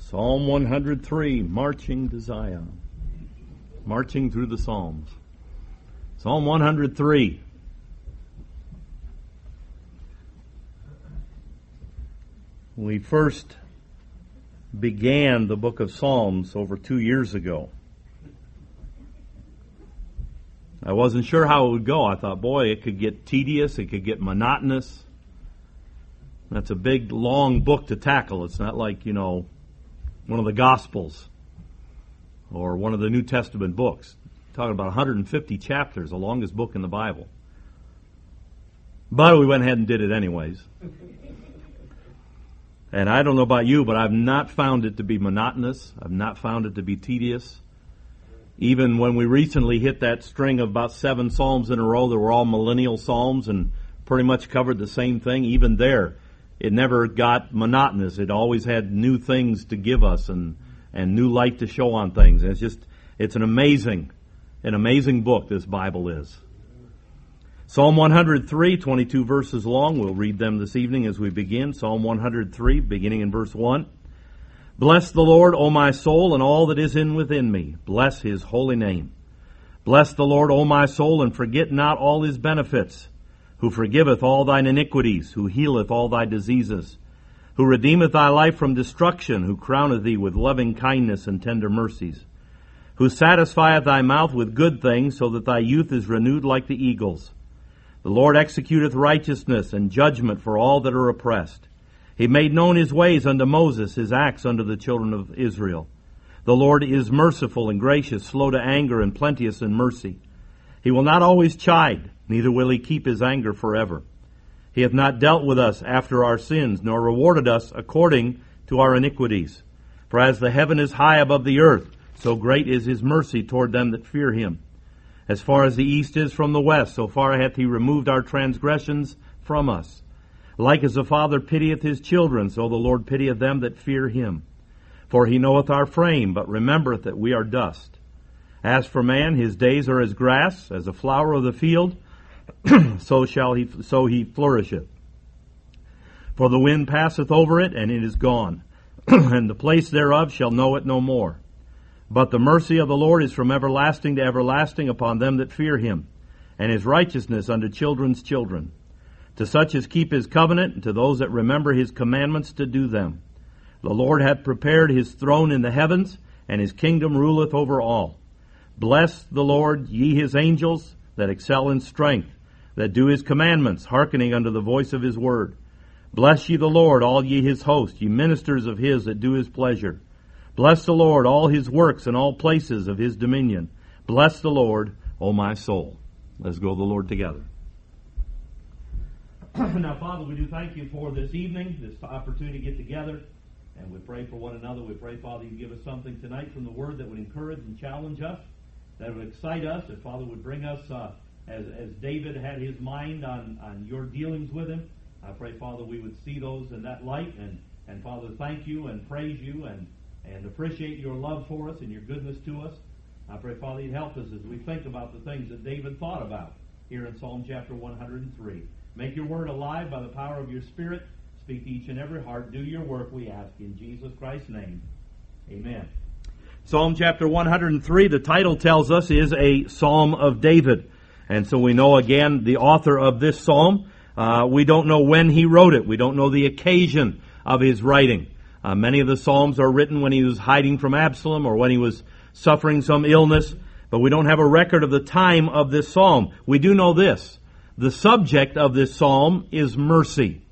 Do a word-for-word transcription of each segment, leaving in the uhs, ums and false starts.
Psalm one hundred three, Marching to Zion. Marching through the Psalms. Psalm one hundred three. We first began the book of Psalms over two years ago. I wasn't sure how it would go. I thought, boy, it could get tedious, it could get monotonous. That's a big, long book to tackle. It's not like, you know, one of the Gospels or one of the New Testament books. Talking about one hundred fifty chapters, the longest book in the Bible. But we went ahead and did it anyways. And I don't know about you, but I've not found it to be monotonous. I've not found it to be tedious. Even when we recently hit that string of about seven psalms in a row that were all millennial psalms and pretty much covered the same thing, even there, it never got monotonous. It always had new things to give us and, and new light to show on things. And it's just, it's an amazing, an amazing book, this Bible is. Psalm one hundred three, twenty-two verses long. We'll read them this evening as we begin. Psalm one hundred three, beginning in verse one. Bless the Lord, O my soul, and all that is in within me. Bless his holy name. Bless the Lord, O my soul, and forget not all his benefits, who forgiveth all thine iniquities, who healeth all thy diseases, who redeemeth thy life from destruction, who crowneth thee with loving kindness and tender mercies, who satisfieth thy mouth with good things, so that thy youth is renewed like the eagles. The Lord executeth righteousness and judgment for all that are oppressed. He made known his ways unto Moses, his acts unto the children of Israel. The Lord is merciful and gracious, slow to anger, and plenteous in mercy. He will not always chide, neither will he keep his anger forever. He hath not dealt with us after our sins, nor rewarded us according to our iniquities. For as the heaven is high above the earth, so great is his mercy toward them that fear him. As far as the east is from the west, so far hath he removed our transgressions from us. Like as the Father pitieth his children, so the Lord pitieth them that fear him. For he knoweth our frame, but remembereth that we are dust. As for man, his days are as grass, as a flower of the field, so shall he, so he flourisheth. For the wind passeth over it, and it is gone, and the place thereof shall know it no more. But the mercy of the Lord is from everlasting to everlasting upon them that fear him, and his righteousness unto children's children. To such as keep his covenant, and to those that remember his commandments to do them. The Lord hath prepared his throne in the heavens, and his kingdom ruleth over all. Bless the Lord, ye his angels, that excel in strength, that do his commandments, hearkening unto the voice of his word. Bless ye the Lord, all ye his host, ye ministers of his that do his pleasure. Bless the Lord, all his works, and all places of his dominion. Bless the Lord, O my soul. Let's go to the Lord together. Now, Father, we do thank you for this evening, this opportunity to get together, and we pray for one another. We pray, Father, you give us something tonight from the Word that would encourage and challenge us, that would excite us, that, Father, would bring us, uh, as, as David had his mind on, on your dealings with him. I pray, Father, we would see those in that light, and, and Father, thank you and praise you and, and appreciate your love for us and your goodness to us. I pray, Father, you'd help us as we think about the things that David thought about here in Psalm chapter one hundred three. Make your word alive by the power of your Spirit. Speak to each and every heart. Do your work, we ask, in Jesus Christ's name. Amen. Psalm chapter one hundred three, the title tells us, is a Psalm of David. And so we know, again, the author of this psalm. Uh, we don't know when he wrote it. We don't know the occasion of his writing. Uh, many of the psalms are written when he was hiding from Absalom or when he was suffering some illness. But we don't have a record of the time of this psalm. We do know this. The subject of this psalm is mercy.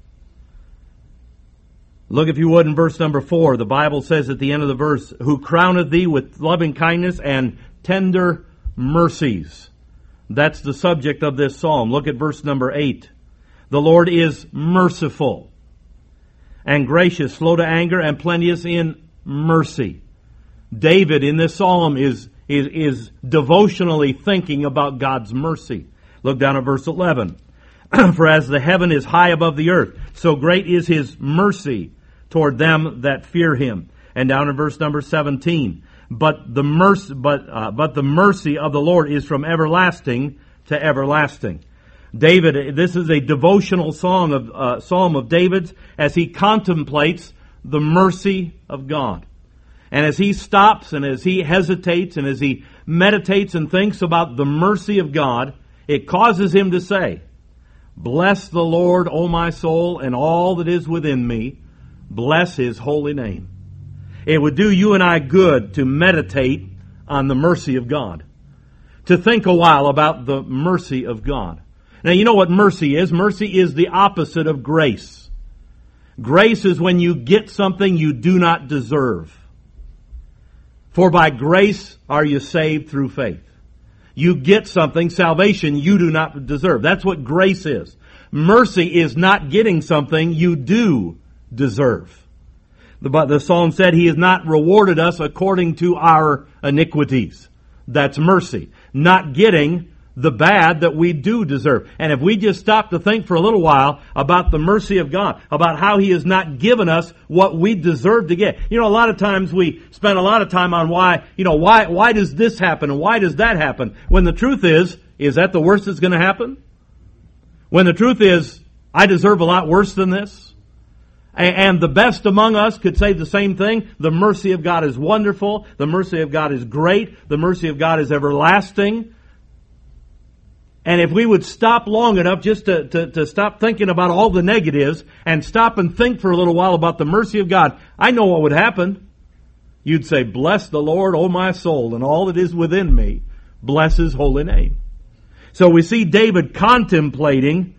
Look, if you would, in verse number four. The Bible says at the end of the verse, who crowneth thee with loving kindness and tender mercies. That's the subject of this psalm. Look at verse number eight. The Lord is merciful and gracious, slow to anger, and plenteous in mercy. David in this psalm is, is, is devotionally thinking about God's mercy. Look down at verse eleven. For as the heaven is high above the earth, so great is his mercy toward them that fear him. And down in verse number seventeen. But the mercy, but uh, but the mercy of the Lord is from everlasting to everlasting. David, this is a devotional song of uh, psalm of David's as he contemplates the mercy of God. And as he stops and as he hesitates and as he meditates and thinks about the mercy of God, it causes him to say, "Bless the Lord, O my soul, and all that is within me. Bless His holy name." It would do you and I good to meditate on the mercy of God. To think a while about the mercy of God. Now, you know what mercy is? Mercy is the opposite of grace. Grace is when you get something you do not deserve. For by grace are you saved through faith. You get something, salvation, you do not deserve. That's what grace is. Mercy is not getting something you do deserve. The, but the psalm said, He has not rewarded us according to our iniquities. That's mercy. Not getting the bad that we do deserve. And if we just stop to think for a little while about the mercy of God, about how He has not given us what we deserve to get. You know, a lot of times we spend a lot of time on why, you know, why, why does this happen and why does that happen? When the truth is, is that the worst that's going to happen? When the truth is, I deserve a lot worse than this. And the best among us could say the same thing. The mercy of God is wonderful. The mercy of God is great. The mercy of God is everlasting. And if we would stop long enough just to, to, to stop thinking about all the negatives and stop and think for a little while about the mercy of God, I know what would happen. You'd say, "Bless the Lord, O my soul, and all that is within me. Bless His holy name." So we see David contemplating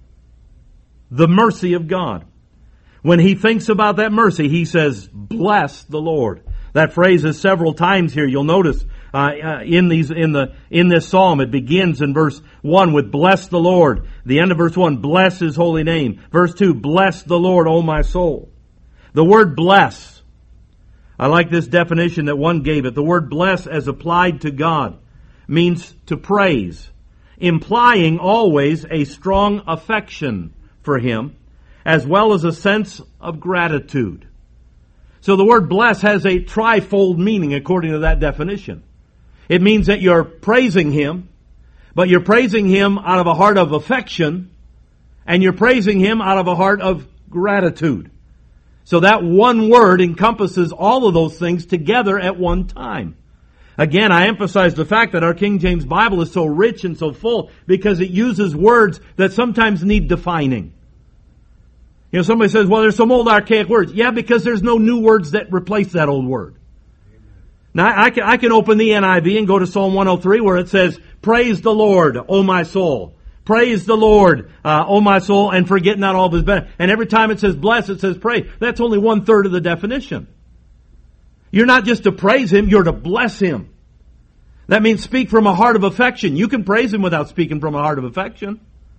the mercy of God. When he thinks about that mercy, he says, "Bless the Lord." That phrase is several times here. You'll notice uh, uh, in these in the in this psalm, it begins in verse one with "Bless the Lord." The end of verse one, "Bless His holy name." Verse two, "Bless the Lord, O my soul." The word "bless," I like this definition that one gave it. The word "bless" as applied to God means to praise, implying always a strong affection for Him, as well as a sense of gratitude. So the word "bless" has a trifold meaning according to that definition. It means that you're praising Him, but you're praising Him out of a heart of affection, and you're praising Him out of a heart of gratitude. So that one word encompasses all of those things together at one time. Again, I emphasize the fact that our King James Bible is so rich and so full because it uses words that sometimes need defining. You know, somebody says, "Well, there's some old archaic words." Yeah, because there's no new words that replace that old word. Now, I can, I can open the N I V and go to Psalm one oh three where it says, "Praise the Lord, O my soul. Praise the Lord, uh, O my soul, and forget not all of His benefits." And every time it says bless, it says praise. That's only one third of the definition. You're not just to praise Him, you're to bless Him. That means speak from a heart of affection. You can praise Him without speaking from a heart of affection.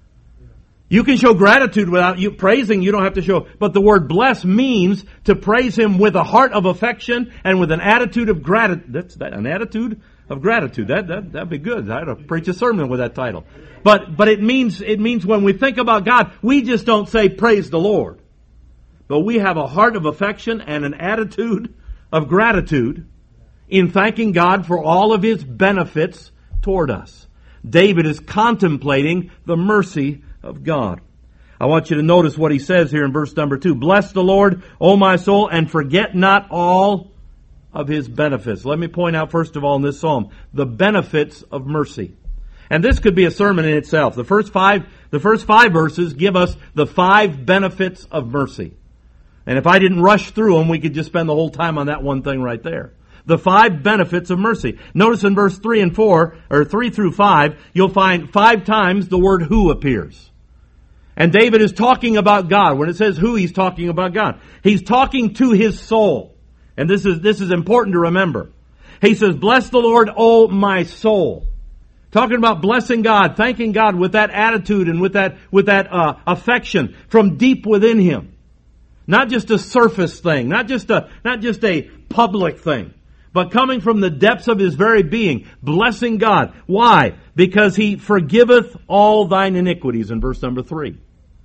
You can show gratitude without you praising. You don't have to show. But the word "bless" means to praise Him with a heart of affection and with an attitude of gratitude. That's that, an attitude of gratitude. That that that'd be good. I'd preach a sermon with that title. But but it means it means when we think about God, we just don't say "praise the Lord," but we have a heart of affection and an attitude of gratitude in thanking God for all of His benefits toward us. David is contemplating the mercy of God. I want you to notice what he says here in verse number two. "Bless the Lord, O my soul, and forget not all of His benefits." Let me point out first of all in this psalm, the benefits of mercy. And this could be a sermon in itself. The first five, the first five verses give us the five benefits of mercy. And if I didn't rush through them, we could just spend the whole time on that one thing right there. The five benefits of mercy. Notice in verse three and four, or three through five, you'll find five times the word "who" appears. And David is talking about God. When it says "who," he's talking about God. He's talking to his soul. And this is, this is important to remember. He says, "Bless the Lord, O my soul." Talking about blessing God, thanking God with that attitude and with that, with that, uh, affection from deep within him. Not just a surface thing, not just a, not just a public thing, but coming from the depths of his very being, blessing God. Why? Because He forgiveth all thine iniquities, in verse number three.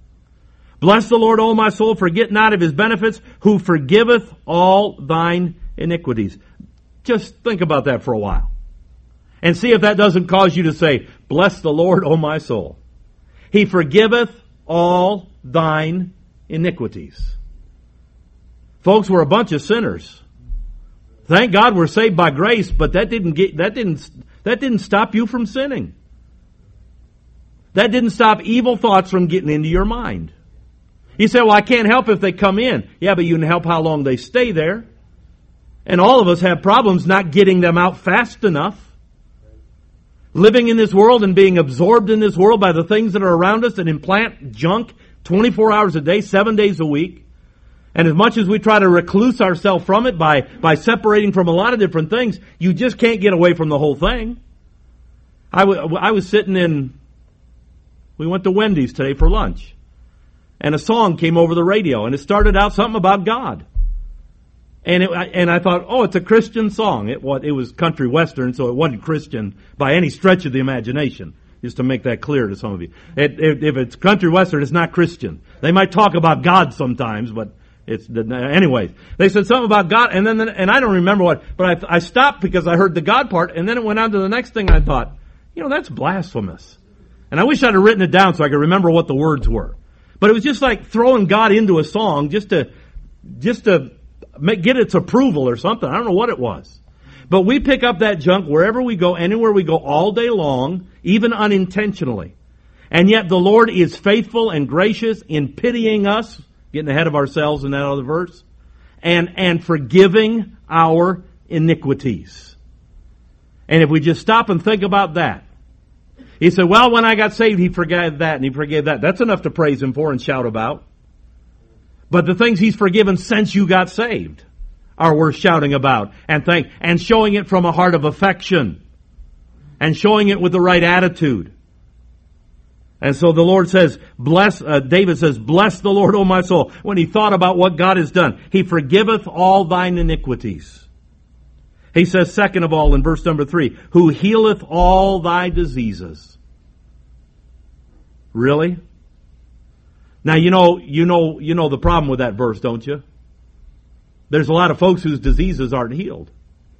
"Bless the Lord, O my soul, forget not of His benefits, who forgiveth all thine iniquities." Just think about that for a while. And see if that doesn't cause you to say, "Bless the Lord, O my soul. He forgiveth all thine iniquities." Folks, we're a bunch of sinners. Thank God we're saved by grace, but that didn't get, that didn't, that didn't stop you from sinning. That didn't stop evil thoughts from getting into your mind. You say, well, I can't help if they come in. Yeah, but you can help how long they stay there. And all of us have problems not getting them out fast enough. Living in this world and being absorbed in this world by the things that are around us that implant junk twenty-four hours a day, seven days a week. And as much as we try to recluse ourselves from it by, by separating from a lot of different things, you just can't get away from the whole thing. I, w- I was sitting in, we went to Wendy's today for lunch. And a song came over the radio, and it started out something about God. And it, and I thought, oh, it's a Christian song. It was, it was country western, so it wasn't Christian by any stretch of the imagination. Just to make that clear to some of you. It, it, if it's country western, it's not Christian. They might talk about God sometimes, but it's, anyways. They said something about God, and then, and I don't remember what, but I, I stopped because I heard the God part, and then it went on to the next thing, and I thought, you know, that's blasphemous. And I wish I'd have written it down so I could remember what the words were. But it was just like throwing God into a song just to, just to make, get its approval or something. I don't know what it was. But we pick up that junk wherever we go, anywhere we go, all day long, even unintentionally. And yet the Lord is faithful and gracious in pitying us, getting ahead of ourselves in that other verse, and, and forgiving our iniquities. And if we just stop and think about that, he said, well, when I got saved, he forgave that and he forgave that. That's enough to praise him for and shout about. But the things he's forgiven since you got saved are worth shouting about and thank, and showing it from a heart of affection and showing it with the right attitude. And so the Lord says, bless, uh, David says, bless the Lord, O my soul. When he thought about what God has done, he forgiveth all thine iniquities. He says, second of all, in verse number three, who healeth all thy diseases. Really? Now, you know, you know, you know the problem with that verse, don't you? There's a lot of folks whose diseases aren't healed.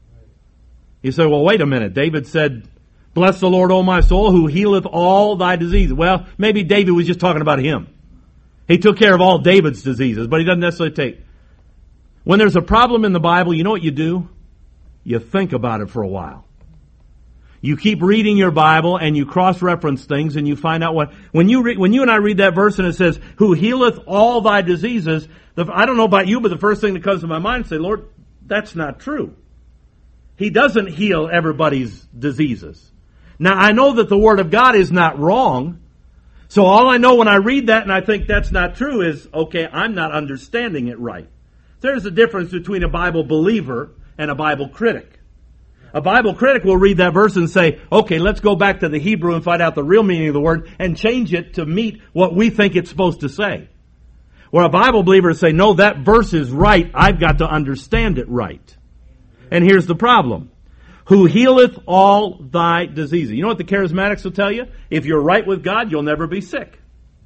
You say, well, wait a minute. David said, bless the Lord, O my soul, who healeth all thy diseases. Well, maybe David was just talking about him. He took care of all David's diseases, but he doesn't necessarily take. When there's a problem in the Bible, you know what you do? You think about it for a while. You keep reading your Bible and you cross-reference things and you find out what, when you re, when you and I read that verse and it says, who healeth all thy diseases, the, I don't know about you, but the first thing that comes to my mind is say, Lord, that's not true. He doesn't heal everybody's diseases. Now, I know that the Word of God is not wrong. So all I know when I read that and I think that's not true is, okay, I'm not understanding it right. There's a difference between a Bible believer and a Bible critic. A Bible critic will read that verse and say, okay, let's go back to the Hebrew and find out the real meaning of the word and change it to meet what we think it's supposed to say. Where a Bible believer will say, no, that verse is right. I've got to understand it right. And here's the problem. Who healeth all thy diseases. You know what the charismatics will tell you? If you're right with God, you'll never be sick.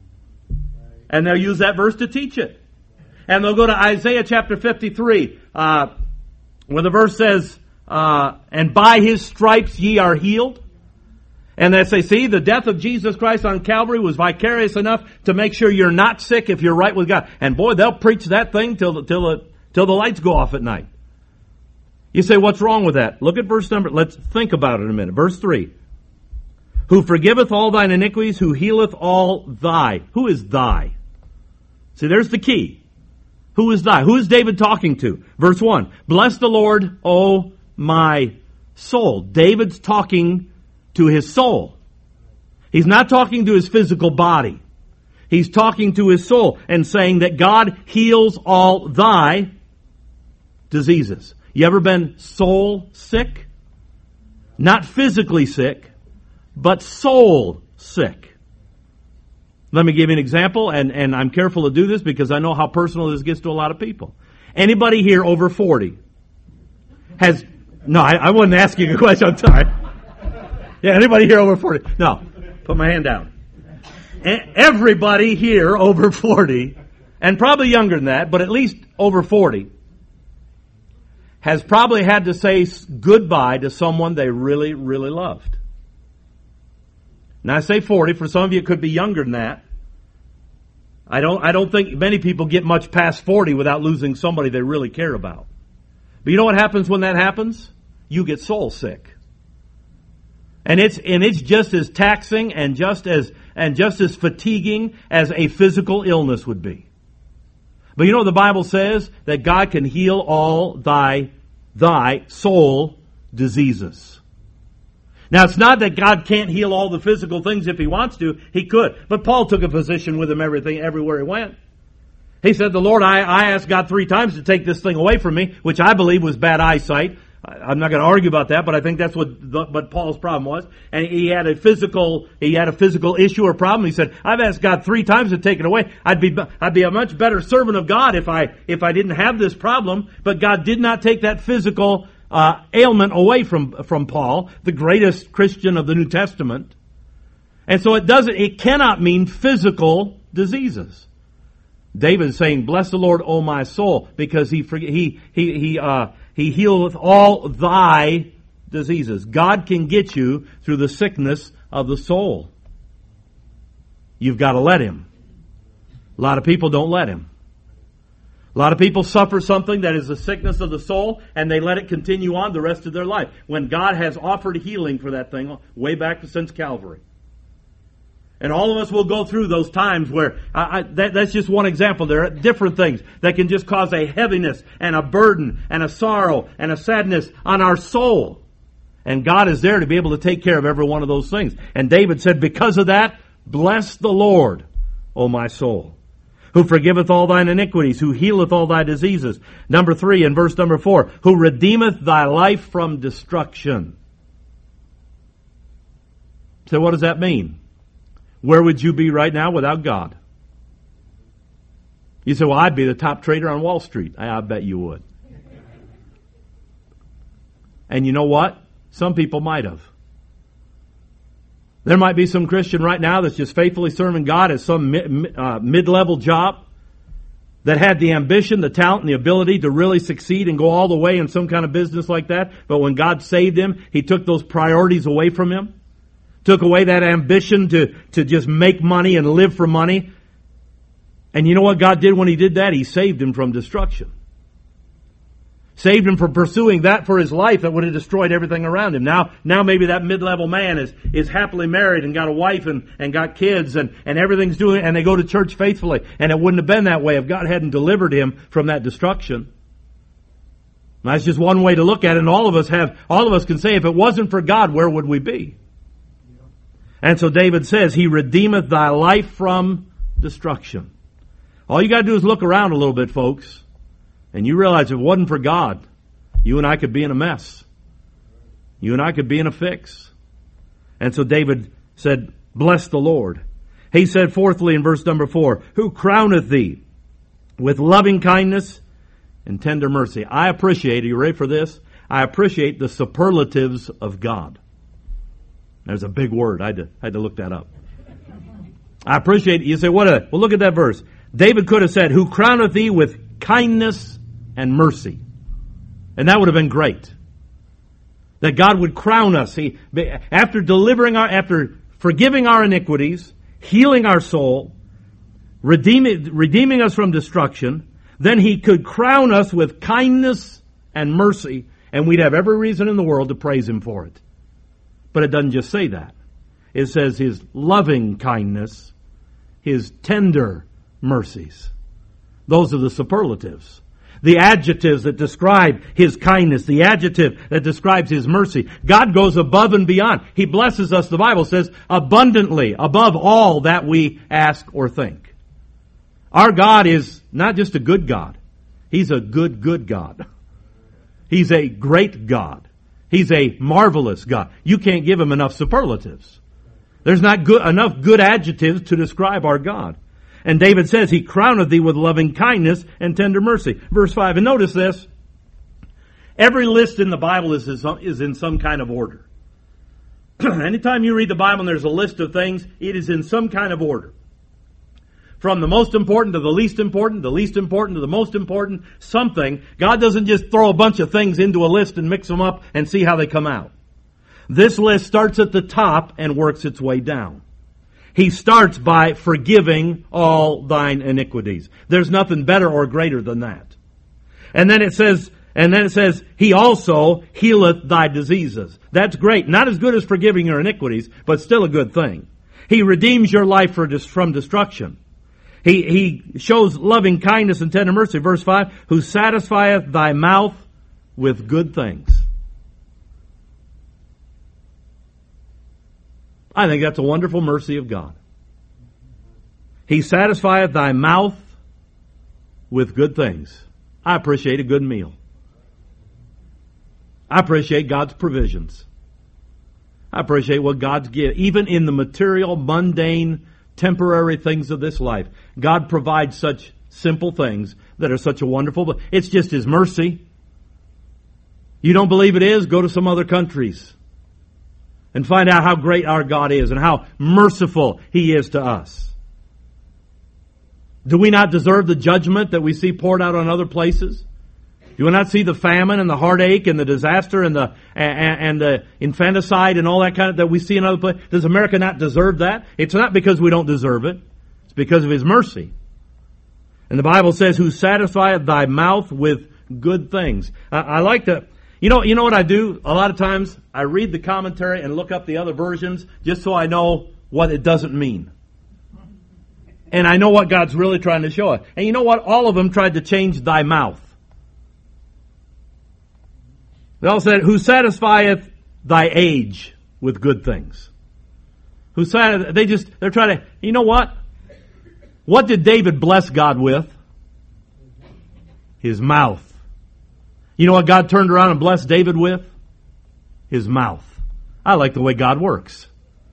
And they'll use that verse to teach it. And they'll go to Isaiah chapter fifty-three, uh, where the verse says, Uh, and by his stripes ye are healed. And they say, see, the death of Jesus Christ on Calvary was vicarious enough to make sure you're not sick if you're right with God. And boy, they'll preach that thing till the, till the, till the lights go off at night. You say, what's wrong with that? Look at verse number, let's think about it a minute. Verse three. Who forgiveth all thine iniquities, who healeth all thy. Who is thy? See, there's the key. Who is thy? Who is David talking to? Verse one. Bless the Lord, O my soul. David's talking to his soul. He's not talking to his physical body. He's talking to his soul and saying that God heals all thy diseases. You ever been soul sick? Not physically sick, but soul sick. Let me give you an example, and, and I'm careful to do this because I know how personal this gets to a lot of people. Anybody here over forty has... No, I, I wasn't asking a question. I'm sorry. Yeah, anybody here over forty? No, put my hand down. A- everybody here over forty, and probably younger than that, but at least over forty, has probably had to say goodbye to someone they really, really loved. Now I say forty, for some of you it could be younger than that. I don't, I don't think many people get much past forty without losing somebody they really care about. But you know what happens when that happens? You get soul sick. And it's, and it's just as taxing and just as, and just as fatiguing as a physical illness would be. But you know what the Bible says? That God can heal all thy, thy soul diseases. Now it's not that God can't heal all the physical things if He wants to. He could. But Paul took a position with him everything, everywhere he went. He said, the Lord, I, I asked God three times to take this thing away from me, which I believe was bad eyesight. I'm not going to argue about that, but I think that's what the, what Paul's problem was. And he had a physical, he had a physical issue or problem. He said, "I've asked God three times to take it away. I'd be, I'd be a much better servant of God if I, if I didn't have this problem." But God did not take that physical uh, ailment away from from Paul, the greatest Christian of the New Testament. And so it doesn't, it cannot mean physical diseases. David is saying, "Bless the Lord, O my soul," because he he he he uh. He healeth all thy diseases. God can get you through the sickness of the soul. You've got to let Him. A lot of people don't let Him. A lot of people suffer something that is the sickness of the soul, and they let it continue on the rest of their life, when God has offered healing for that thing way back since Calvary. And all of us will go through those times where, I, I, that, that's just one example. There are different things that can just cause a heaviness and a burden and a sorrow and a sadness on our soul. And God is there to be able to take care of every one of those things. And David said, because of that, bless the Lord, O my soul, who forgiveth all thine iniquities, who healeth all thy diseases. Number three, in verse number four, who redeemeth thy life from destruction. So what does that mean? Where would you be right now without God? You say, well, I'd be the top trader on Wall Street. I, I bet you would. And you know what? Some people might have. There might be some Christian right now that's just faithfully serving God at some mid, uh, mid-level job that had the ambition, the talent, and the ability to really succeed and go all the way in some kind of business like that. But when God saved him, He took those priorities away from him. Took away that ambition to, to just make money and live for money. And you know what God did when He did that? He saved him from destruction. Saved him from pursuing that for his life that would have destroyed everything around him. Now, now maybe that mid-level man is, is happily married and got a wife and, and got kids and, and everything's doing, and they go to church faithfully. And it wouldn't have been that way if God hadn't delivered him from that destruction. Now, that's just one way to look at it. And all of us have, all of us can say, if it wasn't for God, where would we be? And so David says, He redeemeth thy life from destruction. All you got to do is look around a little bit, folks, and you realize if it wasn't for God, you and I could be in a mess. You and I could be in a fix. And so David said, bless the Lord. He said fourthly in verse number four, who crowneth thee with loving kindness and tender mercy. I appreciate, are you ready for this? I appreciate the superlatives of God. There's a big word. I had to, I had to look that up. I appreciate it. You say, what a, well, look at that verse. David could have said, who crowneth thee with kindness and mercy. And that would have been great. That God would crown us. He, after delivering our, after forgiving our iniquities, healing our soul, redeeming, redeeming us from destruction, then He could crown us with kindness and mercy, and we'd have every reason in the world to praise Him for it. But it doesn't just say that. It says His loving kindness, His tender mercies. Those are the superlatives. The adjectives that describe His kindness, the adjective that describes His mercy. God goes above and beyond. He blesses us, the Bible says, abundantly, above all that we ask or think. Our God is not just a good God. He's a good, good God. He's a great God. He's a marvelous God. You can't give Him enough superlatives. There's not good, enough good adjectives to describe our God. And David says, He crowneth thee with loving kindness and tender mercy. Verse five, and notice this. Every list in the Bible is, is in some kind of order. Anytime you read the Bible and there's a list of things, it is in some kind of order. From the most important to the least important, the least important to the most important, something. God doesn't just throw a bunch of things into a list and mix them up and see how they come out. This list starts at the top and works its way down. He starts by forgiving all thine iniquities. There's nothing better or greater than that. And then it says, And then it says, He also healeth thy diseases. That's great. Not as good as forgiving your iniquities, but still a good thing. He redeems your life for, from destruction. He, he shows loving kindness and tender mercy. Verse five, who satisfieth thy mouth with good things. I think that's a wonderful mercy of God. He satisfieth thy mouth with good things. I appreciate a good meal. I appreciate God's provisions. I appreciate what God's given. Even in the material, mundane, temporary things of this life, God provides such simple things that are such a wonderful... It's just His mercy. You don't believe it is? Go to some other countries and find out how great our God is and how merciful He is to us. Do we not deserve the judgment that we see poured out on other places? Do we not see the famine and the heartache and the disaster and the and, and the infanticide and all that kind of that we see in other places? Does America not deserve that? It's not because we don't deserve it. It's because of His mercy. And the Bible says, "Who satisfieth thy mouth with good things." I, I like to, you know, you know what I do? A lot of times I read the commentary and look up the other versions just so I know what it doesn't mean. And I know what God's really trying to show us. And you know what? All of them tried to change thy mouth. They all said, who satisfieth thy age with good things. Who satisfieth, they just, they're trying to, you know what? What did David bless God with? His mouth. You know what God turned around and blessed David with? His mouth. I like the way God works.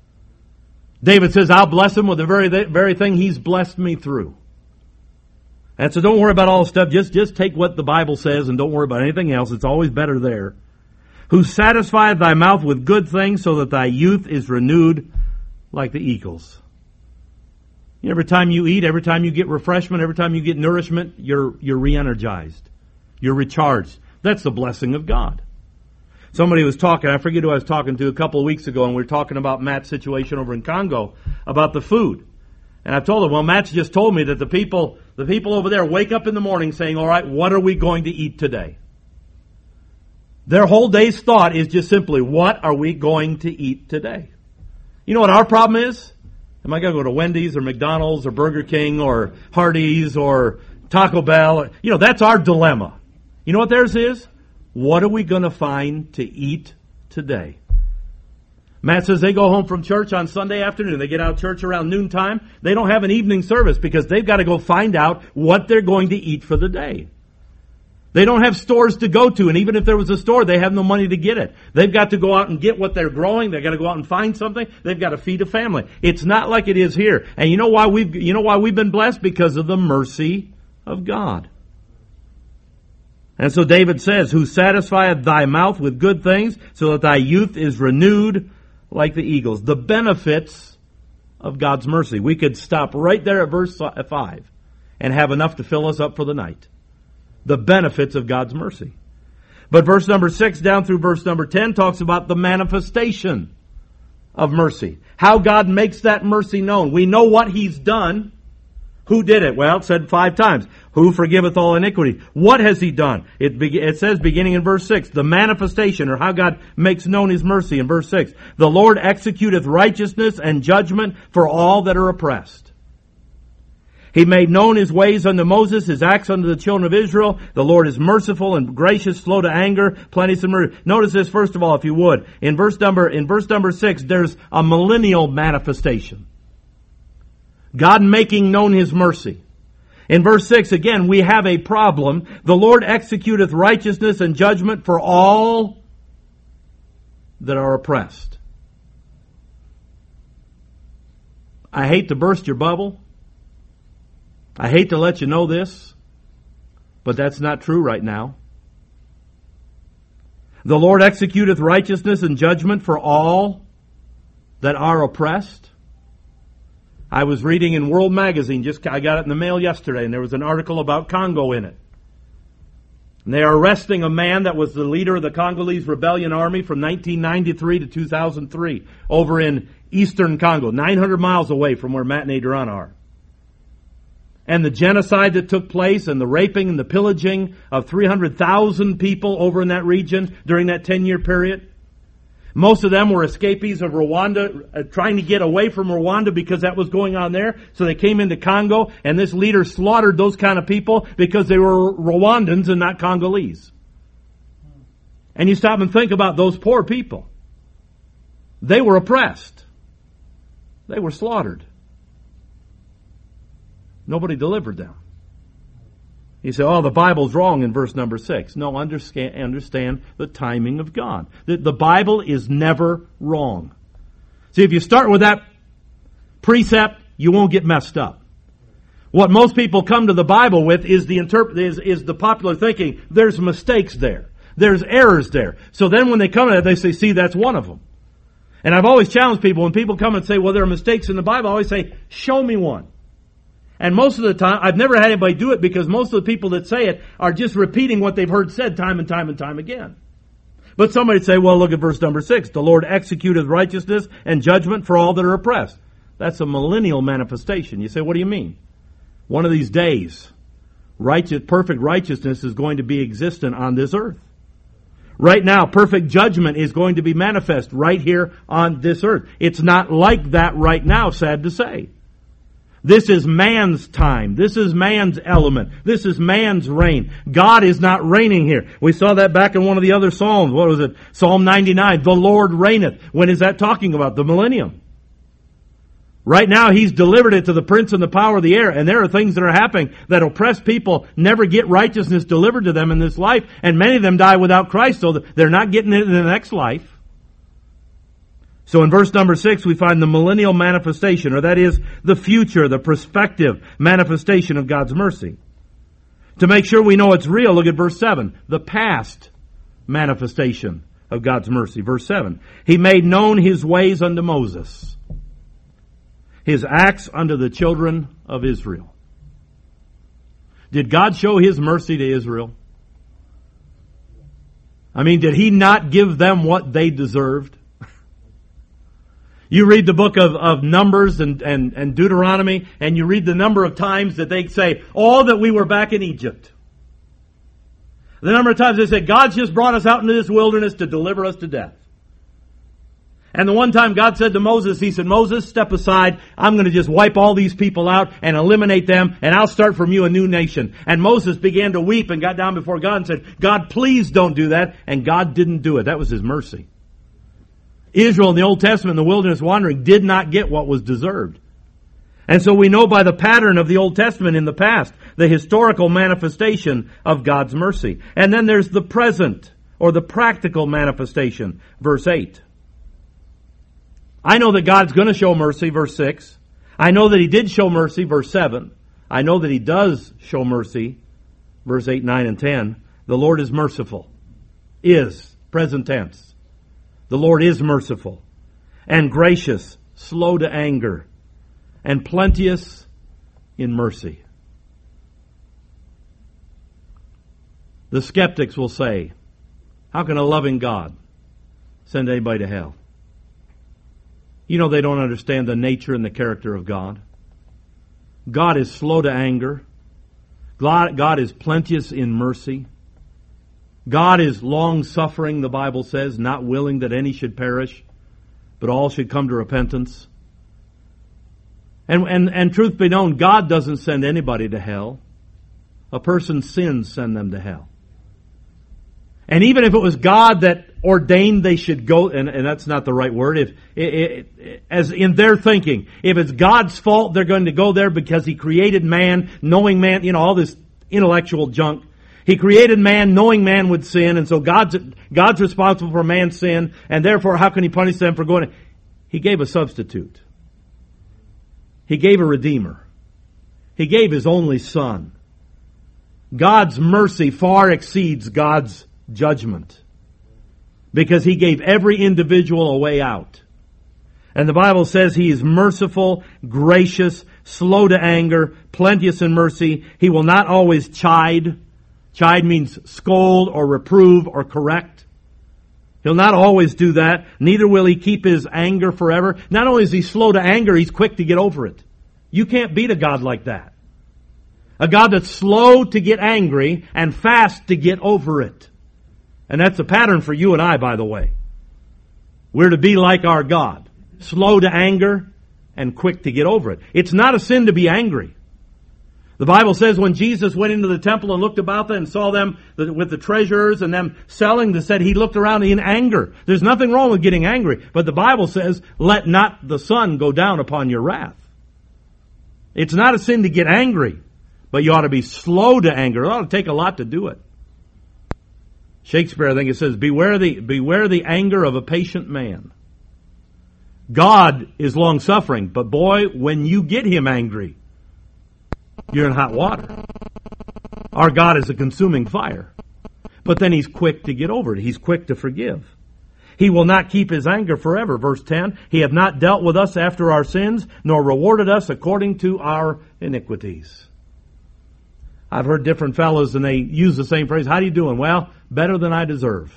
David says, I'll bless him with the very, very thing he's blessed me through. And so don't worry about all the stuff. Just, just take what the Bible says and don't worry about anything else. It's always better there. Who satisfieth thy mouth with good things so that thy youth is renewed like the eagles. You know, every time you eat, every time you get refreshment, every time you get nourishment, you're, you're re-energized. You're recharged. That's the blessing of God. Somebody was talking, I forget who I was talking to a couple of weeks ago, and we were talking about Matt's situation over in Congo, about the food. And I told him, well, Matt's just told me that the people, the people over there wake up in the morning saying, all right, what are we going to eat today? Their whole day's thought is just simply, what are we going to eat today? You know what our problem is? Am I going to go to Wendy's or McDonald's or Burger King or Hardee's or Taco Bell? You know, that's our dilemma. You know what theirs is? What are we going to find to eat today? Matt says they go home from church on Sunday afternoon. They get out of church around noontime. They don't have an evening service because they've got to go find out what they're going to eat for the day. They don't have stores to go to, and even if there was a store, they have no money to get it. They've got to go out and get what they're growing. They've got to go out and find something. They've got to feed a family. It's not like it is here. And you know why we've, you know why we've been blessed? Because of the mercy of God. And so David says, who satisfieth thy mouth with good things, so that thy youth is renewed like the eagles. The benefits of God's mercy. We could stop right there at verse five and have enough to fill us up for the night. The benefits of God's mercy. But verse number six down through verse number ten talks about the manifestation of mercy. How God makes that mercy known. We know what He's done. Who did it? Well, it said five times. Who forgiveth all iniquity? What has He done? It, be, it says beginning in verse six, the manifestation, or how God makes known His mercy in verse six. The Lord executeth righteousness and judgment for all that are oppressed. He made known His ways unto Moses, His acts unto the children of Israel. The Lord is merciful and gracious, slow to anger, plenteous in mercy. Notice this first of all, if you would. In verse number, in verse number six, there's a millennial manifestation. God making known His mercy. In verse six, again, we have a problem. The Lord executeth righteousness and judgment for all that are oppressed. I hate to burst your bubble. I hate to let you know this, but that's not true right now. The Lord executeth righteousness and judgment for all that are oppressed. I was reading in World Magazine, just I got it in the mail yesterday, and there was an article about Congo in it. And they are arresting a man that was the leader of the Congolese Rebellion Army from nineteen ninety-three to two thousand three over in eastern Congo, nine hundred miles away from where Matt and Adriana are. and the genocide that took place and the raping and the pillaging of three hundred thousand people over in that region during that ten-year period. Most of them were escapees of Rwanda, uh, trying to get away from Rwanda because that was going on there. So they came into Congo, and this leader slaughtered those kind of people because they were Rwandans and not Congolese. And you stop and think about those poor people. They were oppressed. They were slaughtered. Nobody delivered them. You say, oh, the Bible's wrong in verse number six. No, understand, understand the timing of God. The, the Bible is never wrong. See, if you start with that precept, you won't get messed up. What most people come to the Bible with is the interpret is, is the popular thinking. There's mistakes there. There's errors there. So then when they come to it, they say, see, that's one of them. And I've always challenged people, when people come and say, well, there are mistakes in the Bible, I always say, show me one. And most of the time, I've never had anybody do it because most of the people that say it are just repeating what they've heard said time and time and time again. But somebody would say, well, look at verse number six. The Lord executeth righteousness and judgment for all that are oppressed. That's a millennial manifestation. You say, what do you mean? One of these days, righteous, perfect righteousness is going to be existent on this earth. Right now, perfect judgment is going to be manifest right here on this earth. It's not like that right now, sad to say. This is man's time. This is man's element. This is man's reign. God is not reigning here. We saw that back in one of the other Psalms. What was it? Psalm ninety-nine. The Lord reigneth. When is that talking about? The millennium. Right now, He's delivered it to the prince and the power of the air. And there are things that are happening that oppressed people never get righteousness delivered to them in this life. And many of them die without Christ, so they're not getting it in the next life. So in verse number six, we find the millennial manifestation, or that is the future, the prospective manifestation of God's mercy. To make sure we know it's real, look at verse seven, the past manifestation of God's mercy. Verse seven, He made known His ways unto Moses, His acts unto the children of Israel. Did God show His mercy to Israel? I mean, did He not give them what they deserved? You read the book of, of Numbers and, and, and Deuteronomy, and you read the number of times that they say, all that we were back in Egypt. The number of times they say, God's just brought us out into this wilderness to deliver us to death. And the one time God said to Moses, He said, Moses, step aside. I'm going to just wipe all these people out and eliminate them, and I'll start from you a new nation. And Moses began to weep and got down before God and said, God, please don't do that. And God didn't do it. That was His mercy. Israel in the Old Testament in the wilderness wandering did not get what was deserved. And so we know by the pattern of the Old Testament in the past, the historical manifestation of God's mercy. And then there's the present, or the practical manifestation, verse eight. I know that God's going to show mercy, verse six. I know that He did show mercy, verse seven. I know that He does show mercy, verse eight, nine, and ten. The Lord is merciful. Is, present tense. The Lord is merciful and gracious, slow to anger, and plenteous in mercy. The skeptics will say, how can a loving God send anybody to hell? You know they don't understand the nature and the character of God. God is slow to anger. God, God is plenteous in mercy. God is long-suffering, the Bible says, not willing that any should perish, but all should come to repentance. And, and, and truth be known, God doesn't send anybody to hell. A person's sins send them to hell. And even if it was God that ordained they should go, and, and that's not the right word, if it, it, as in their thinking, if it's God's fault they're going to go there because He created man, knowing man, you know, all this intellectual junk. He created man knowing man would sin, and so God's, God's responsible for man's sin, and therefore how can He punish them for going? He gave a substitute. He gave a redeemer. He gave His only Son. God's mercy far exceeds God's judgment, because He gave every individual a way out. And the Bible says He is merciful, gracious, slow to anger, plenteous in mercy. He will not always chide. Chide means scold or reprove or correct. He'll not always do that. Neither will He keep His anger forever. Not only is He slow to anger, He's quick to get over it. You can't beat a God like that. A God that's slow to get angry and fast to get over it. And that's a pattern for you and I, by the way. We're to be like our God. Slow to anger and quick to get over it. It's not a sin to be angry. The Bible says when Jesus went into the temple and looked about them and saw them with the treasurers and them selling, that said he looked around in anger. There's nothing wrong with getting angry. But the Bible says, let not the sun go down upon your wrath. It's not a sin to get angry, but you ought to be slow to anger. It ought to take a lot to do it. Shakespeare, I think it says, beware the, beware the anger of a patient man. God is long-suffering, but boy, when you get him angry, you're in hot water. Our God is a consuming fire. But then he's quick to get over it. He's quick to forgive. He will not keep his anger forever. Verse ten, he hath not dealt with us after our sins, nor rewarded us according to our iniquities. I've heard different fellows and they use the same phrase. How are you doing? Well, better than I deserve.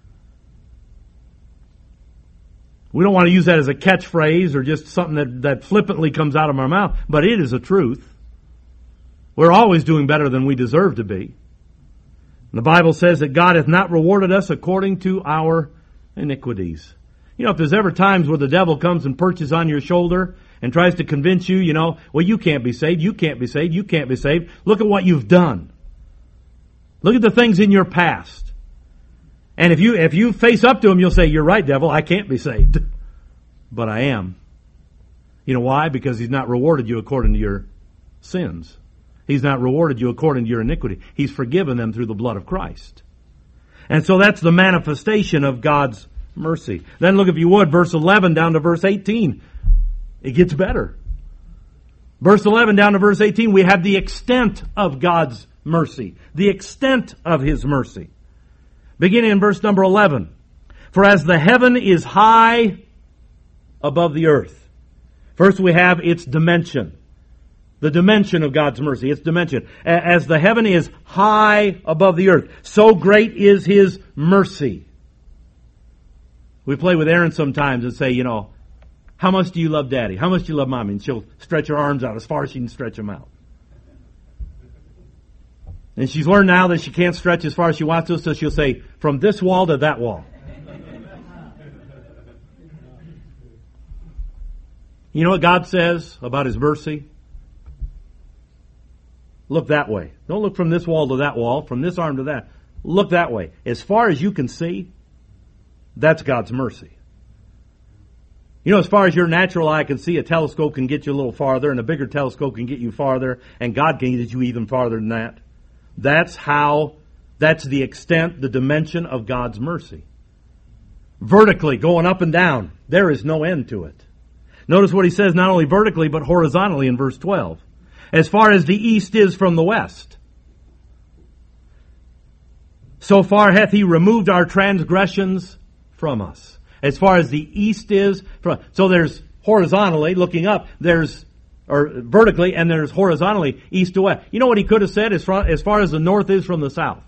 We don't want to use that as a catchphrase or just something that, that flippantly comes out of our mouth, but it is a truth. We're always doing better than we deserve to be. The Bible says that God hath not rewarded us according to our iniquities. You know, if there's ever times where the devil comes and perches on your shoulder and tries to convince you, you know, well, you can't be saved, you can't be saved, you can't be saved. Look at what you've done. Look at the things in your past. And if you if you face up to him, you'll say, you're right, devil, I can't be saved. But I am. You know why? Because he's not rewarded you according to your sins. He's not rewarded you according to your iniquity. He's forgiven them through the blood of Christ. And so that's the manifestation of God's mercy. Then look, if you would, verse eleven down to verse eighteen. It gets better. Verse eleven down to verse eighteen, we have the extent of God's mercy. The extent of His mercy. Beginning in verse number eleven. For as the heaven is high above the earth. First we have its dimension. The dimension of God's mercy. Its dimension. As the heaven is high above the earth, so great is His mercy. We play with Erin sometimes and say, you know, how much do you love Daddy? How much do you love Mommy? And she'll stretch her arms out as far as she can stretch them out. And she's learned now that she can't stretch as far as she wants to, so she'll say, from this wall to that wall. You know what God says about His mercy? Look that way. Don't look from this wall to that wall, from this arm to that. Look that way. As far as you can see, that's God's mercy. You know, as far as your natural eye can see, a telescope can get you a little farther, and a bigger telescope can get you farther, and God can get you even farther than that. That's how, that's the extent, the dimension of God's mercy. Vertically, going up and down, there is no end to it. Notice what He says, not only vertically, but horizontally in verse twelve. As far as the east is from the west, so far hath He removed our transgressions from us. As far as the east is from, so there's horizontally looking up, there's, or vertically, and there's horizontally east to west. You know what He could have said as far, as far as the north is from the south?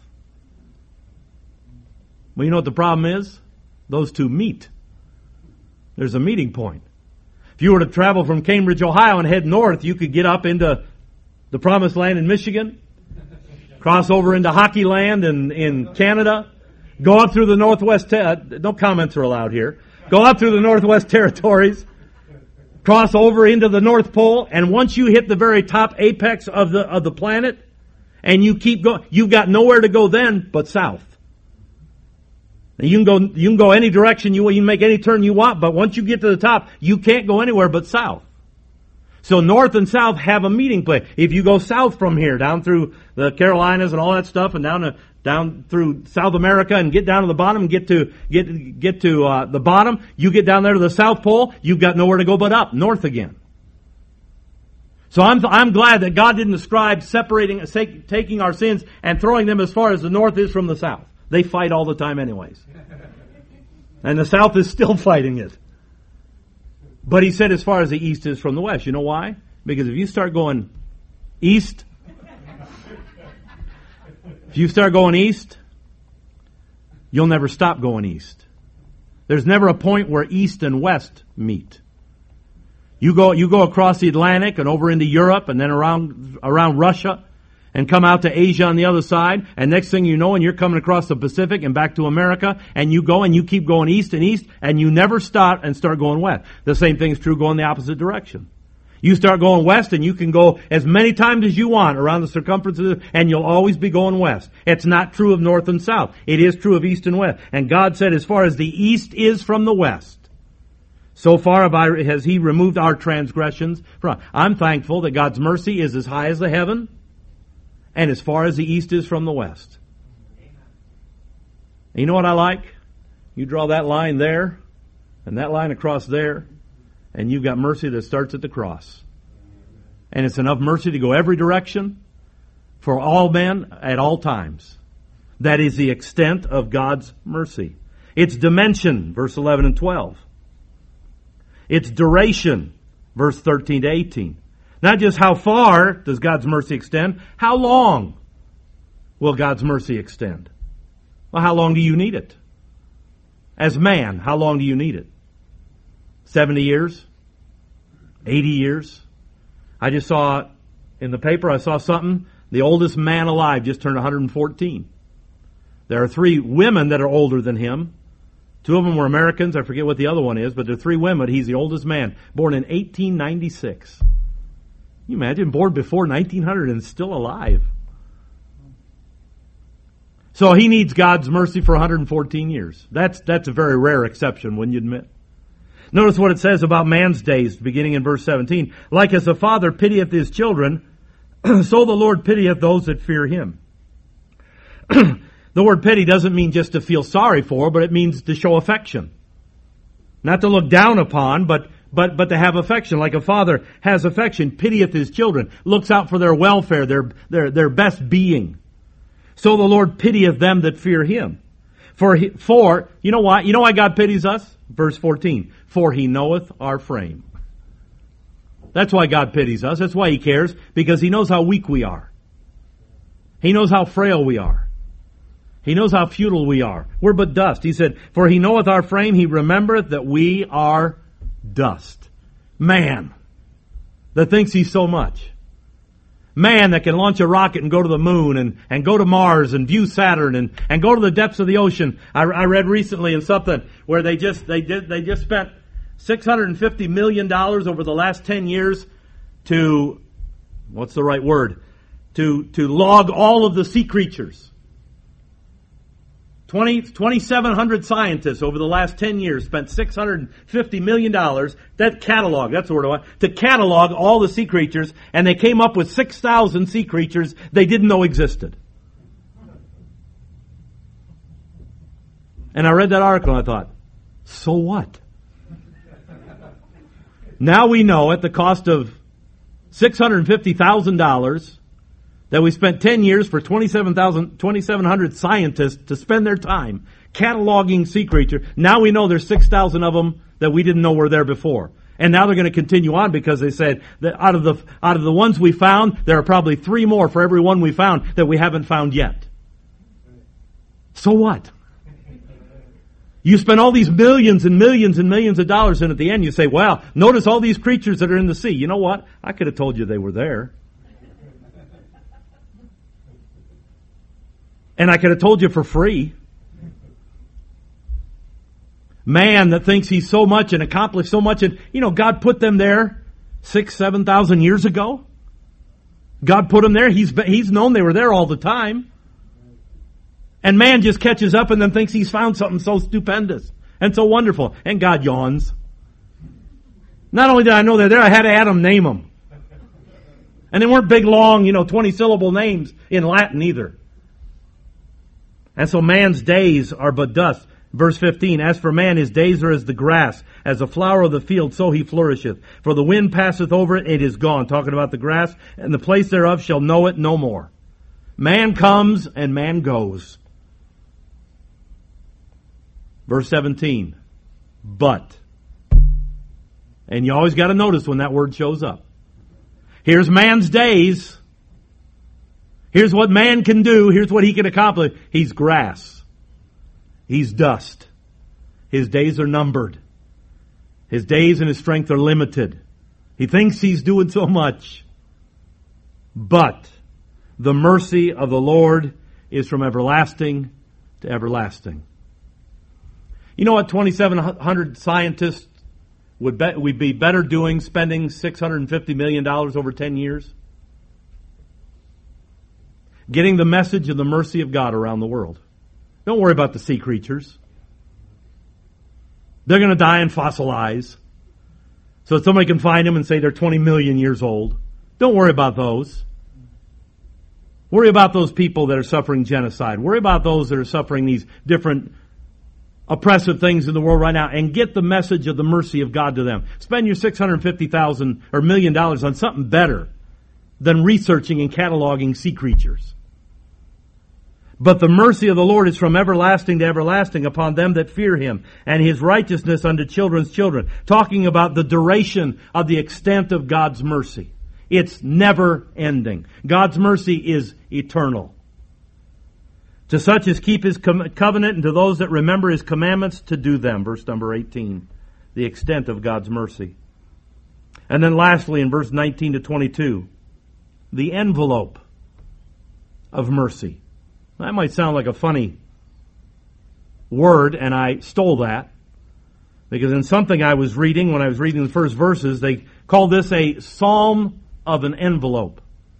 Well, you know what the problem is? Those two meet. There's a meeting point. If you were to travel from Cambridge, Ohio and head north, you could get up into the promised land in Michigan, cross over into hockey land in, in Canada, go up through the Northwest, te- no comments are allowed here, go up through the Northwest Territories, cross over into the North Pole, and once you hit the very top apex of the, of the planet, and you keep going, you've got nowhere to go then but south. You can go, you can go any direction you want, you can make any turn you want, but once you get to the top, you can't go anywhere but south. So north and south have a meeting place. If you go south from here, down through the Carolinas and all that stuff, and down to, down through South America, and get down to the bottom, and get to get get to uh, the bottom, you get down there to the South Pole, you've got nowhere to go but up, north again. So I'm I'm glad that God didn't describe separating, taking our sins and throwing them as far as the north is from the south. They fight all the time anyways. And the south is still fighting it. But He said as far as the east is from the west. You know why? Because if you start going east, if you start going east, you'll never stop going east. There's never a point where east and west meet. You go, you go across the Atlantic and over into Europe and then around, around Russia, and come out to Asia on the other side, and next thing you know, and you're coming across the Pacific and back to America, and you go and you keep going east and east, and you never stop and start going west. The same thing is true going the opposite direction. You start going west, and you can go as many times as you want around the circumference of the, and you'll always be going west. It's not true of north and south. It is true of east and west. And God said, as far as the east is from the west, so far have I, has He removed our transgressions from. I'm thankful that God's mercy is as high as the heaven, and as far as the east is from the west. And you know what I like? You draw that line there, and that line across there, and you've got mercy that starts at the cross. And it's enough mercy to go every direction for all men at all times. That is the extent of God's mercy. Its dimension, verse eleven and twelve. Its duration, verse thirteen to eighteen. Not just how far does God's mercy extend, how long will God's mercy extend? Well, how long do you need it? As man, how long do you need it? seventy years? eighty years? I just saw in the paper, I saw something, the oldest man alive just turned one hundred fourteen. There are three women that are older than him. Two of them were Americans, I forget what the other one is, but there are three women. He's the oldest man, born in eighteen ninety-six. Can you imagine, born before nineteen hundred and still alive? So he needs God's mercy for one hundred fourteen years. That's that's a very rare exception, wouldn't you admit? Notice what it says about man's days, beginning in verse seventeen. Like as a father pitieth his children, so the Lord pitieth those that fear Him. The word pity doesn't mean just to feel sorry for, but it means to show affection. Not to look down upon, but But but to have affection, like a father has affection, pitieth his children, looks out for their welfare, their their their best being. So the Lord pitieth them that fear Him. For he, for you know why? You know why God pities us? Verse fourteen. For He knoweth our frame. That's why God pities us. That's why He cares, because He knows how weak we are. He knows how frail we are. He knows how futile we are. We're but dust. He said, for He knoweth our frame, He remembereth that we are dust. Man that thinks he's so much. Man that can launch a rocket and go to the moon and, and go to Mars and view Saturn and, and go to the depths of the ocean. I, I read recently in something where they just they did they just spent six hundred fifty million dollars over the last ten years to, what's the right word? To to log all of the sea creatures. twenty-seven hundred scientists over the last ten years spent six hundred fifty million dollars, that catalog, that's the word I want, to catalog all the sea creatures, and they came up with six thousand sea creatures they didn't know existed. And I read that article and I thought, so what? Now we know at the cost of six hundred fifty thousand dollars that we spent ten years for twenty-seven thousand, twenty-seven hundred scientists to spend their time cataloging sea creatures. Now we know there's six thousand of them that we didn't know were there before. And now they're going to continue on because they said that out of the out of the ones we found, there are probably three more for every one we found that we haven't found yet. So what? You spend all these millions and millions and millions of dollars, and at the end you say, well, notice all these creatures that are in the sea. You know what? I could have told you they were there. And I could have told you for free. Man that thinks he's so much and accomplished so much, and you know, God put them there six, seven thousand years ago. God put them there. He's he's known they were there all the time. And man just catches up and then thinks he's found something so stupendous and so wonderful. And God yawns. Not only did I know they're there, I had Adam name them. And they weren't big, long, you know, twenty syllable names in Latin either. And so man's days are but dust. Verse fifteen, as for man, his days are as the grass, as a flower of the field, so he flourisheth. For the wind passeth over it, it is gone. Talking about the grass, and the place thereof shall know it no more. Man comes and man goes. Verse seventeen, but. And you always got to notice when that word shows up. Here's man's days. Here's what man can do. Here's what he can accomplish. He's grass. He's dust. His days are numbered. His days and his strength are limited. He thinks he's doing so much. But, The mercy of the Lord is from everlasting to everlasting. You know what twenty-seven hundred scientists would bet we'd be better doing spending six hundred fifty million dollars over ten years? Getting the message of the mercy of God around the world. Don't worry about the sea creatures. They're going to die and fossilize. So that somebody can find them and say they're twenty million years old. Don't worry about those. Worry about those people that are suffering genocide. Worry about those that are suffering these different oppressive things in the world right now, and get the message of the mercy of God to them. Spend your six hundred fifty thousand dollars or million dollars on something better than researching and cataloging sea creatures. But the mercy of the Lord is from everlasting to everlasting upon them that fear Him, and His righteousness unto children's children. Talking about the duration of the extent of God's mercy. It's never ending. God's mercy is eternal. To such as keep His covenant, and to those that remember His commandments to do them. Verse number eighteen. The extent of God's mercy. And then lastly in verse nineteen to twenty-two. The envelope of mercy. That might sound like a funny word, and I stole that. Because in something I was reading, when I was reading the first verses, they called this a psalm of an envelope.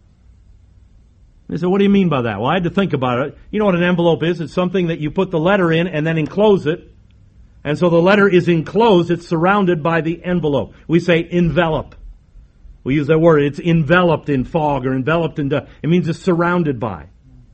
They said, what do you mean by that? Well, I had to think about it. You know what an envelope is? It's something that you put the letter in and then enclose it. And so the letter is enclosed. It's surrounded by the envelope. We say envelop. We use that word. It's enveloped in fog or enveloped in dust. It means it's surrounded by.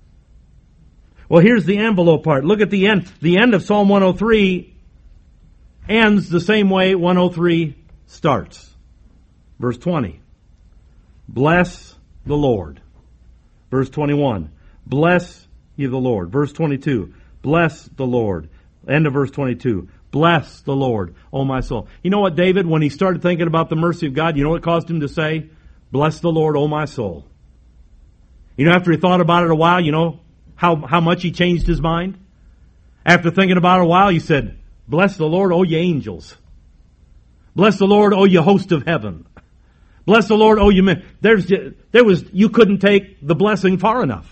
Well, here's the envelope part. Look at the end. The end of Psalm one oh three ends the same way one oh three starts. Verse twenty. Bless the Lord. Verse twenty-one. Bless ye the Lord. Verse twenty-two. Bless the Lord. End of verse twenty-two. Bless the Lord, O my soul. You know what, David, when he started thinking about the mercy of God, you know what caused him to say, bless the Lord, O my soul. You know, after he thought about it a while, you know how, how much he changed his mind? After thinking about it a while, he said, bless the Lord, O ye angels. Bless the Lord, O ye host of heaven. Bless the Lord, oh you men. There's, there was, you couldn't take the blessing far enough.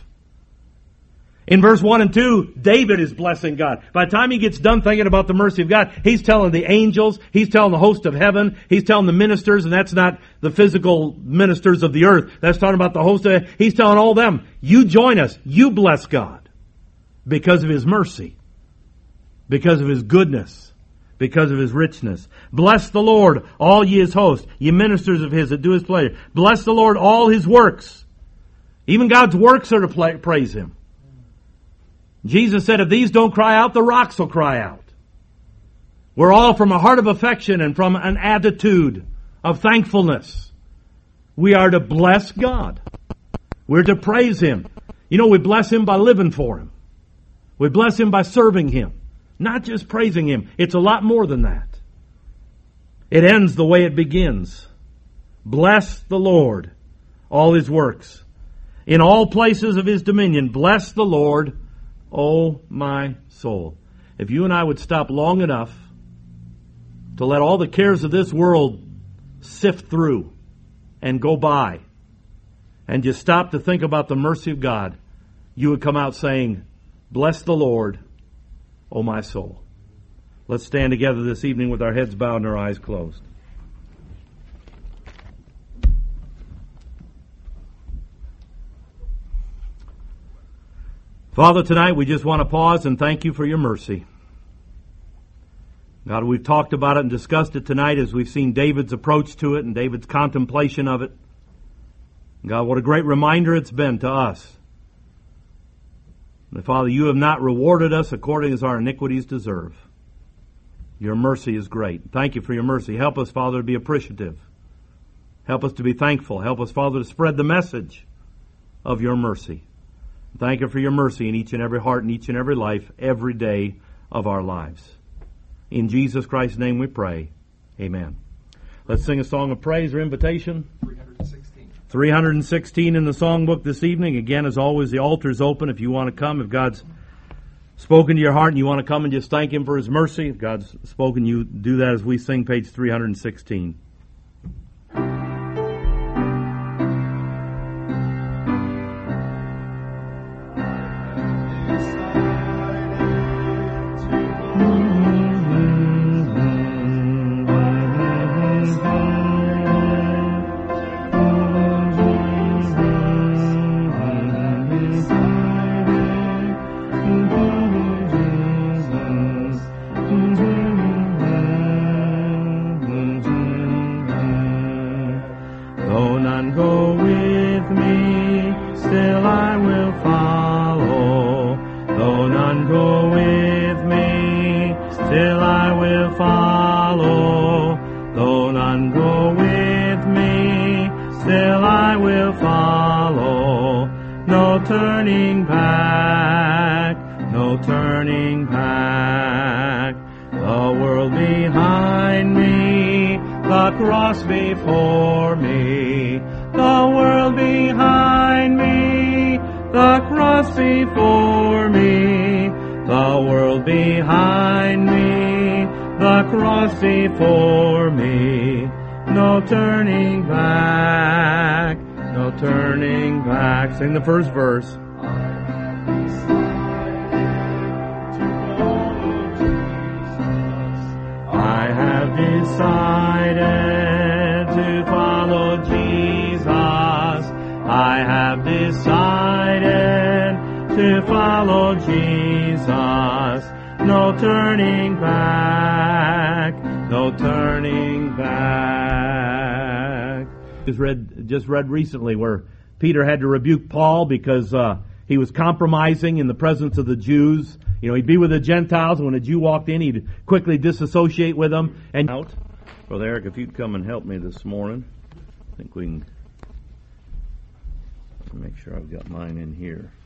In verse one and two, David is blessing God. By the time he gets done thinking about the mercy of God, he's telling the angels, he's telling the host of heaven, he's telling the ministers, and that's not the physical ministers of the earth. That's talking about the host of, he's telling all them, you join us, you bless God. Because of His mercy. Because of His goodness. Because of His richness. Bless the Lord, all ye His hosts, ye ministers of His that do His pleasure. Bless the Lord, all His works. Even God's works are to play, praise Him. Jesus said, if these don't cry out, the rocks will cry out. We're all from a heart of affection and from an attitude of thankfulness. We are to bless God. We're to praise Him. You know, we bless Him by living for Him. We bless Him by serving Him. Not just praising Him. It's a lot more than that. It ends the way it begins. Bless the Lord, all His works. In all places of His dominion, bless the Lord, O my soul. If you and I would stop long enough to let all the cares of this world sift through and go by, and just stop to think about the mercy of God, you would come out saying, bless the Lord, O my soul. Let's stand together this evening with our heads bowed and our eyes closed. Father, tonight we just want to pause and thank You for Your mercy. God, we've talked about it and discussed it tonight as we've seen David's approach to it and David's contemplation of it. God, what a great reminder it's been to us. And Father, You have not rewarded us according as our iniquities deserve. Your mercy is great. Thank You for Your mercy. Help us, Father, to be appreciative. Help us to be thankful. Help us, Father, to spread the message of Your mercy. Thank You for Your mercy in each and every heart and each and every life, every day of our lives. In Jesus Christ's name we pray. Amen. Let's sing a song of praise or invitation. three hundred sixteen. three hundred sixteen in the songbook this evening. Again, as always, the altar's open if you want to come. If God's spoken to your heart and you want to come and just thank Him for His mercy, if God's spoken, you do that as we sing page three hundred sixteen. will follow. Though none go with me, still I will follow. No turning back, no turning back. The world behind me, the cross before me. The world behind me, the cross before me. The world behind me, the cross before me. No turning back, no turning back. Sing the first verse. I have decided to follow Jesus. I have decided to follow Jesus. No turning back, no turning back. Just read, just read recently where Peter had to rebuke Paul because uh, he was compromising in the presence of the Jews. You know, he'd be with the Gentiles, and when a Jew walked in, he'd quickly disassociate with them. And out. Well, Eric, if you'd come and help me this morning, I think we can make sure I've got mine in here.